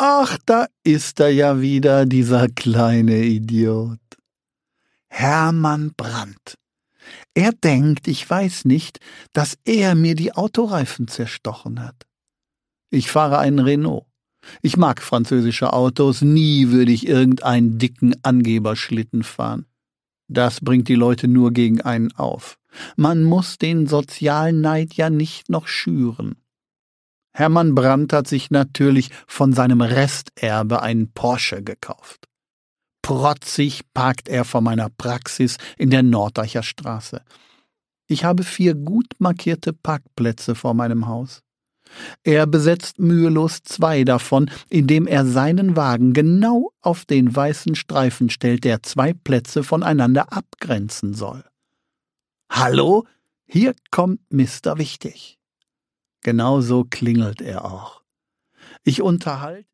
Ach, da ist er ja wieder, dieser kleine Idiot. Hermann Brandt. Er denkt, ich weiß nicht, dass er mir die Autoreifen zerstochen hat. Ich fahre einen Renault. Ich mag französische Autos, nie würde ich irgendeinen dicken Angeberschlitten fahren. Das bringt die Leute nur gegen einen auf. Man muss den Sozialneid ja nicht noch schüren. Hermann Brandt hat sich natürlich von seinem Resterbe einen Porsche gekauft. Protzig parkt er vor meiner Praxis in der Nordacher Straße. Ich habe 4 gut markierte Parkplätze vor meinem Haus. Er besetzt mühelos 2 davon, indem er seinen Wagen genau auf den weißen Streifen stellt, der 2 Plätze voneinander abgrenzen soll. Hallo, hier kommt Mr. Wichtig. Genau so klingelt er auch. Ich unterhalte